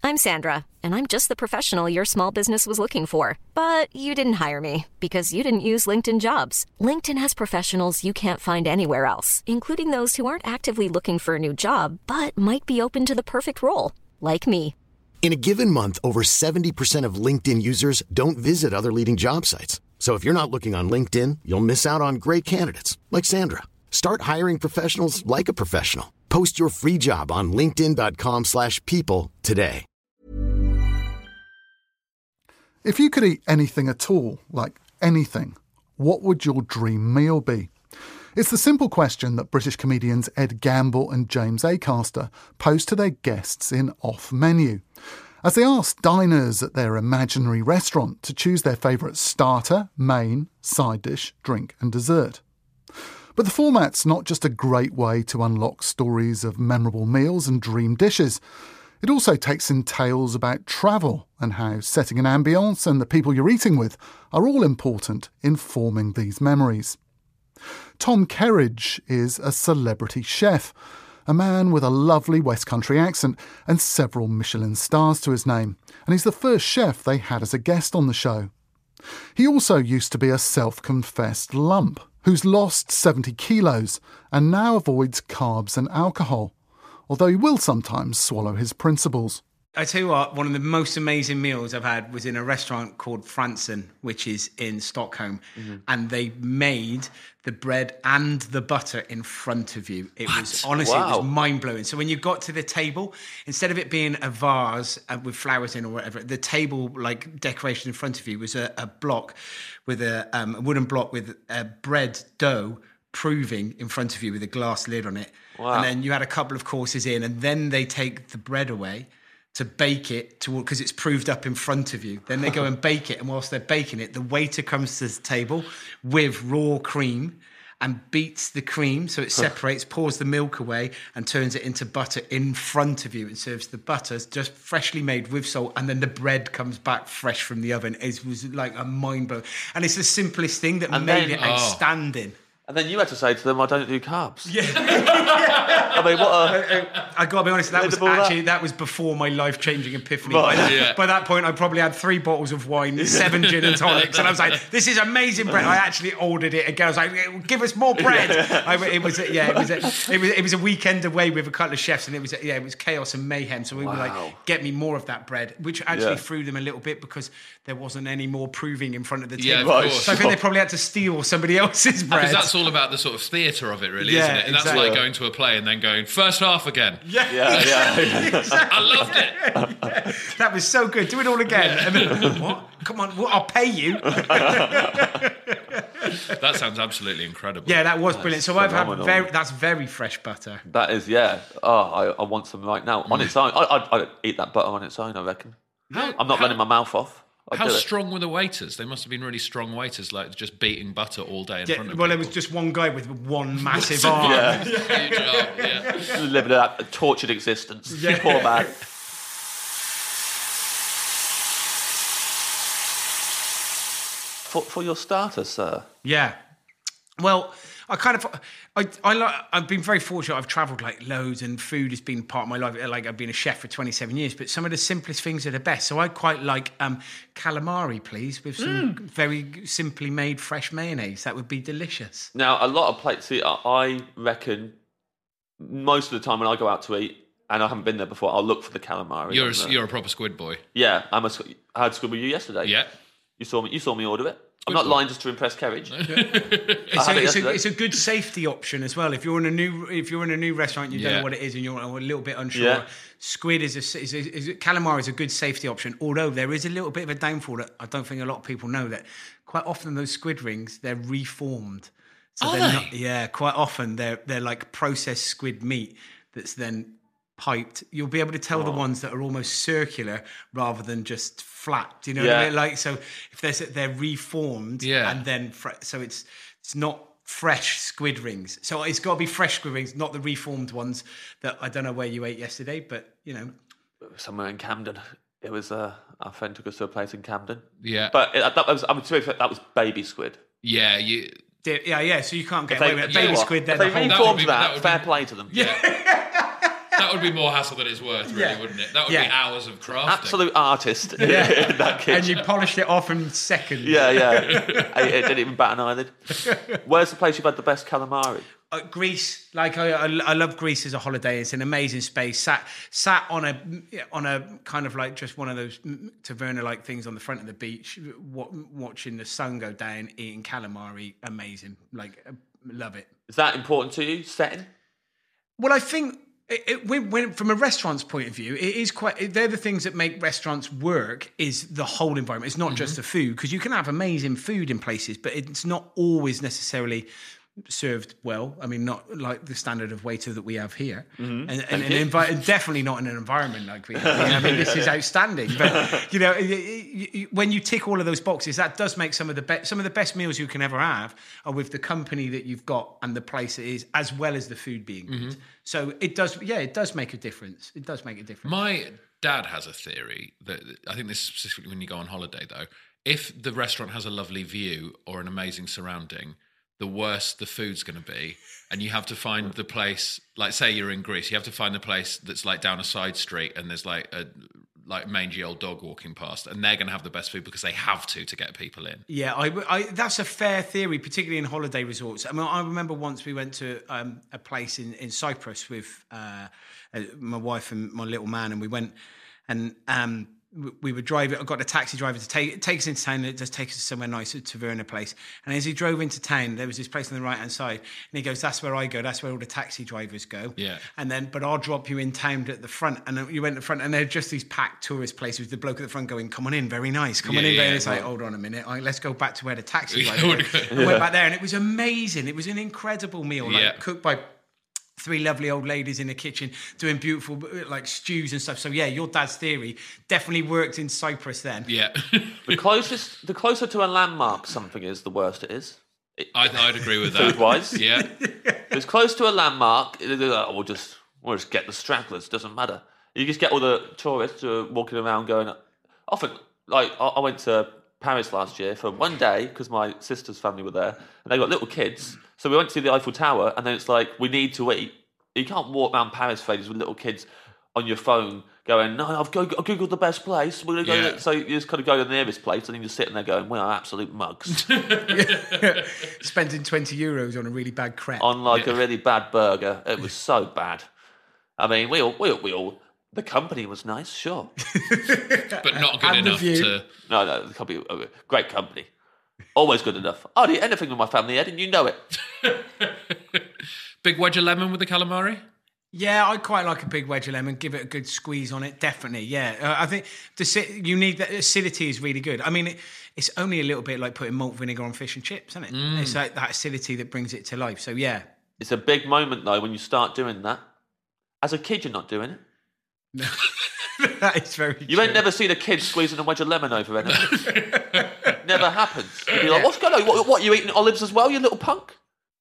I'm Sandra, and I'm just the professional your small business was looking for. But you didn't hire me because you didn't use LinkedIn Jobs. LinkedIn has professionals you can't find anywhere else, including those who aren't actively looking for a new job, but might be open to the perfect role, like me. In a given month, over 70% of LinkedIn users don't visit other leading job sites. So if you're not looking on LinkedIn, you'll miss out on great candidates like Sandra. Start hiring professionals like a professional. Post your free job on linkedin.com/people today. If you could eat anything at all, like anything, what would your dream meal be? It's the simple question that British comedians Ed Gamble and James Acaster pose to their guests in Off Menu, as they ask diners at their imaginary restaurant to choose their favourite starter, main, side dish, drink and dessert. But the format's not just a great way to unlock stories of memorable meals and dream dishes. It also takes in tales about travel and how setting an ambience and the people you're eating with are all important in forming these memories. Tom Kerridge is a celebrity chef, a man with a lovely West Country accent and several Michelin stars to his name, and he's the first chef they had as a guest on the show. He also used to be a self-confessed lump who's lost 70 kilos and now avoids carbs and alcohol, although he will sometimes swallow his principles. I tell you what, one of the most amazing meals I've had was in a restaurant called Fransen, which is in Stockholm. Mm-hmm. And they made the bread and the butter in front of you. It was honestly, It was mind-blowing. So when you got to the table, instead of it being a vase with flowers in or whatever, the table, like decoration in front of you, was a block with a wooden block with a bread dough proving in front of you with a glass lid on it. Wow. And then you had a couple of courses in, and then they take the bread away to bake it because it's proved up in front of you. Then they go and bake it, and whilst they're baking it, the waiter comes to the table with raw cream and beats the cream so it separates, pours the milk away and turns it into butter in front of you and serves the butter just freshly made with salt, and then the bread comes back fresh from the oven. It was like a mind blow. And it's the simplest thing that made it outstanding. And then you had to say to them, I don't do carbs. Yeah. I mean, I got to be honest, that was before my life-changing epiphany. Right. By that point, I probably had 3 bottles of wine, 7 gin and tonics, and I was like, this is amazing bread. I actually ordered it again. I was like, give us more bread. It was a weekend away with a couple of chefs, and it was chaos and mayhem. So we were like, get me more of that bread, which actually threw them a little bit because there wasn't any more proving in front of the table. Yeah, of course. So I think they probably had to steal somebody else's bread. Because that's all about the sort of theatre of it, really, isn't it? And that's like going to a play and then going, first half again. Yeah. I loved it. Yeah. That was so good. Do it all again. And then, what? Come on, I'll pay you. That sounds absolutely incredible. Yeah, that was brilliant. So phenomenal. That's very fresh butter. That is, yeah. Oh, I want some right now. On its own. I'd eat that butter on its own, I reckon. I'm not running my mouth off. How strong were the waiters? They must have been really strong waiters, like just beating butter all day in front of people. Well, there was just one guy with one massive arm. Huge arm, living that tortured existence. Yeah. Poor man. For your starter, sir. Yeah. Well, I've been very fortunate. I've travelled like loads, and food has been part of my life. Like I've been a chef for 27 years, but some of the simplest things are the best. So I quite like calamari, please, with some very simply made fresh mayonnaise. That would be delicious. Now, a lot of places. See, I reckon most of the time when I go out to eat, and I haven't been there before, I'll look for the calamari. You're a proper squid boy. Yeah, I had squid with you yesterday. Yeah, you saw me order it. I'm not lying just to impress Kerridge. It's a good safety option as well. If you're in a new restaurant, you don't know what it is, and you're a little bit unsure. Yeah. Squid calamari is a good safety option. Although there is a little bit of a downfall that I don't think a lot of people know, that quite often those squid rings, they're reformed. So are they're they? Not, yeah, quite often they're like processed squid meat that's then piped. You'll be able to tell the ones that are almost circular rather than just flat. Do you know what I mean? Like, so if they're reformed, and then so it's not fresh squid rings. So it's got to be fresh squid rings, not the reformed ones that I don't know where you ate yesterday, but you know, somewhere in Camden. It was our friend took us to a place in Camden. Yeah, but that was baby squid. Yeah, So you can't get away with it. Baby squid. If they reformed that, fair play to them. Yeah. That would be more hassle than it's worth, really, wouldn't it? That would be hours of crafting. Absolute artist in that kitchen. And you polished it off in seconds. Yeah. It didn't even bat an eyelid. Where's the place you've had the best calamari? Greece, like I love Greece as a holiday. It's an amazing space. Sat on a kind of like just one of those taverna like things on the front of the beach, watching the sun go down, eating calamari. Amazing, like love it. Is that important to you? Setting? Well, I think when from a restaurant's point of view, it is quite. They're the things that make restaurants work. Is the whole environment. It's not just the food, because you can have amazing food in places, but it's not always necessarily served well. I mean, not like the standard of waiter that we have here, and definitely not in an environment like we have here. I mean, this is outstanding. But you know, when you tick all of those boxes, that does make some of the best meals you can ever have are with the company that you've got and the place it is, as well as the food being good. So it does make a difference. It does make a difference. My dad has a theory that I think this is specifically when you go on holiday, though. If the restaurant has a lovely view or an amazing surrounding, the worse the food's going to be. And you have to find the place, like say you're in Greece, you have to find the place that's like down a side street and there's like a mangy old dog walking past, and they're going to have the best food because they have to get people in. Yeah, I that's a fair theory, particularly in holiday resorts. I mean, I remember once we went to a place in Cyprus with my wife and my little man, and we went and we were driving. I got a taxi driver to take us into town. It just takes us somewhere nice, a taverna place. And as he drove into town, there was this place on the right hand side, and he goes, "That's where I go. That's where all the taxi drivers go." Yeah. And then, but I'll drop you in town at the front. And then you went to the front, and they're just these packed tourist places with the bloke at the front going, "Come on in, very nice. Come on in." And it's like, hold on a minute. Let's go back to where the taxi driver is. I went back there, and it was amazing. It was an incredible meal, cooked by 3 lovely old ladies in the kitchen doing beautiful like stews and stuff. So yeah, your dad's theory definitely worked in Cyprus then. Yeah. The closer to a landmark something is, the worse it is. I'd agree with that. Food-wise. Yeah. If it's close to a landmark, we'll just get the stragglers, doesn't matter. You just get all the tourists who are walking around going, often, like I went to Paris last year for one day because my sister's family were there, and they got little kids. So we went to the Eiffel Tower, and then it's like, we need to eat. You can't walk around Paris phases with little kids on your phone going, "No, I've Googled the best place. We're going to go." Yeah. So you just kind of go to the nearest place, and then you're sitting there going, "We are absolute mugs." Spending €20 on a really bad crepe. On like a really bad burger. It was so bad. I mean, we all the company was nice, sure. But not good enough to... No, the company, great company. Always good enough. I'd eat anything with my family, Ed, and you know it. Big wedge of lemon with the calamari? Yeah, I quite like a big wedge of lemon. Give it a good squeeze on it, definitely. Yeah, I think you need that acidity is really good. I mean, it's only a little bit like putting malt vinegar on fish and chips, isn't it? It's like that acidity that brings it to life. So yeah, it's a big moment though when you start doing that. As a kid, you're not doing it. No. That is very true. You ain't never seen a kid squeezing a wedge of lemon over anything. Never happens. You'd be like, "What's going on? What, you eating olives as well, you little punk?"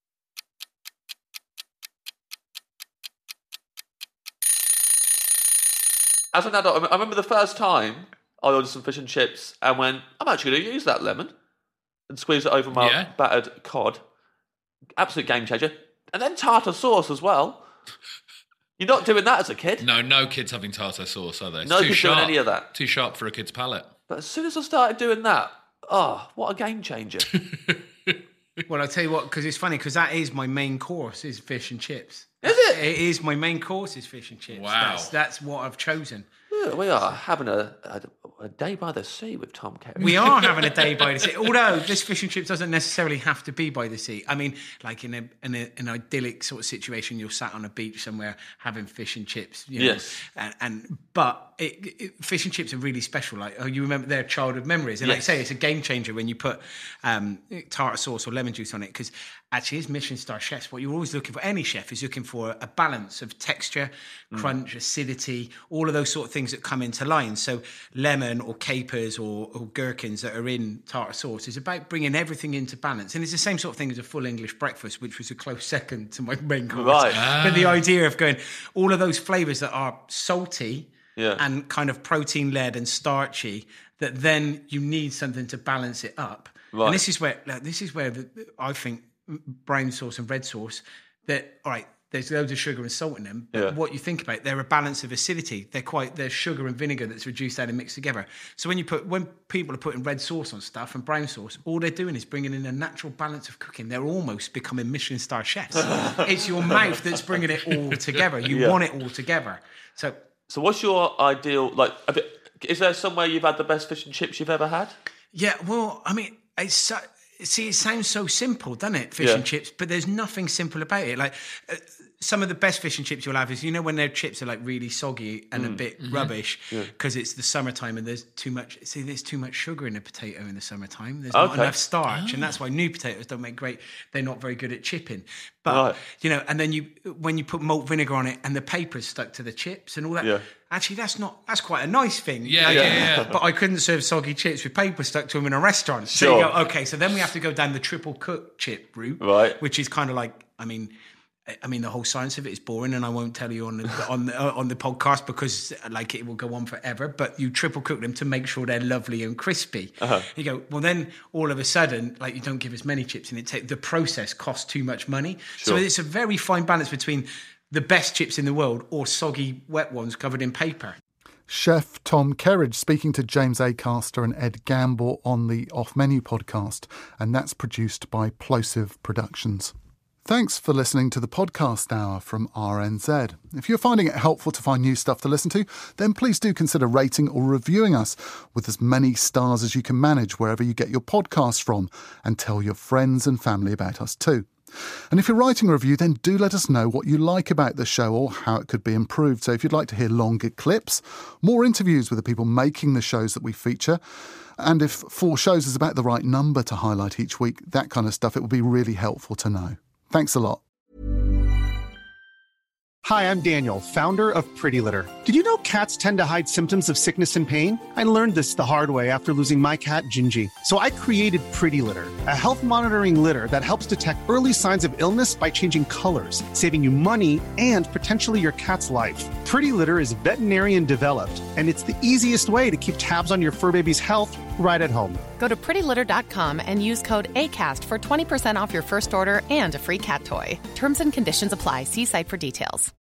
As an adult, I remember the first time I ordered some fish and chips and went, "I'm actually going to use that lemon," and squeeze it over my battered cod. Absolute game changer. And then tartar sauce as well. You're not doing that as a kid. No kids having tartar sauce, are they? It's no too kids sharp. doing any of that. Too sharp for a kid's palate. But as soon as I started doing that, what a game changer. Well, I'll tell you what, because it's funny, because that is my main course, is fish and chips. Is it? It is my main course, is fish and chips. Wow. That's what I've chosen. Yeah, we are having a day by the sea with Tom Kerry. We are having a day by the sea, although this fish and chips doesn't necessarily have to be by the sea. I mean, like in an idyllic sort of situation, you're sat on a beach somewhere having fish and chips. You know? Yes. But fish and chips are really special. Like, you remember their childhood memories. And like I say, it's a game changer when you put tartar sauce or lemon juice on it, because actually as Michelin star chefs, what you're always looking for, any chef is looking for a balance of texture, crunch, acidity, all of those sort of things that come into line. So lemon or capers or gherkins that are in tartar sauce is about bringing everything into balance. And it's the same sort of thing as a full English breakfast, which was a close second to my main course. Right. But the idea of going, all of those flavours that are salty and kind of protein-led and starchy, that then you need something to balance it up. Right. And this is where I think brown sauce and red sauce, that, all right, there's loads of sugar and salt in them. But what you think about, they're a balance of acidity. They're sugar and vinegar that's reduced down and mixed together. So when people are putting red sauce on stuff and brown sauce, all they're doing is bringing in a natural balance of cooking. They're almost becoming Michelin star chefs. It's your mouth that's bringing it all together. You want it all together. So what's your ideal, is there somewhere you've had the best fish and chips you've ever had? Yeah, well, I mean, it sounds so simple, doesn't it? Fish and chips, but there's nothing simple about it. Like some of the best fish and chips you'll have is, when their chips are like really soggy and a bit rubbish because it's the summertime and there's too much sugar in a potato in the summertime. There's not enough starch, and that's why new potatoes don't make great. They're not very good at chipping. But and then when you put malt vinegar on it and the paper's stuck to the chips and all that. Yeah. Actually, that's quite a nice thing. Yeah. But I couldn't serve soggy chips with paper stuck to them in a restaurant. So you go, okay, so then we have to go down the triple cook chip route, right? Which is kind of like, I mean, the whole science of it is boring, and I won't tell you on the podcast because it will go on forever. But you triple cook them to make sure they're lovely and crispy. You go, well, then all of a sudden, you don't give as many chips, and the process costs too much money. Sure. So it's a very fine balance between the best chips in the world or soggy, wet ones covered in paper. Chef Tom Kerridge speaking to James Acaster and Ed Gamble on the Off Menu podcast, and that's produced by Plosive Productions. Thanks for listening to the Podcast Hour from RNZ. If you're finding it helpful to find new stuff to listen to, then please do consider rating or reviewing us with as many stars as you can manage wherever you get your podcasts from, and tell your friends and family about us too. And if you're writing a review, then do let us know what you like about the show or how it could be improved. So if you'd like to hear longer clips, more interviews with the people making the shows that we feature, and if 4 shows is about the right number to highlight each week, that kind of stuff, it would be really helpful to know. Thanks a lot. Hi, I'm Daniel, founder of Pretty Litter. Did you know cats tend to hide symptoms of sickness and pain? I learned this the hard way after losing my cat, Gingy. So I created Pretty Litter, a health monitoring litter that helps detect early signs of illness by changing colors, saving you money and potentially your cat's life. Pretty Litter is veterinarian developed, and it's the easiest way to keep tabs on your fur baby's health right at home. Go to prettylitter.com and use code ACAST for 20% off your first order and a free cat toy. Terms and conditions apply. See site for details.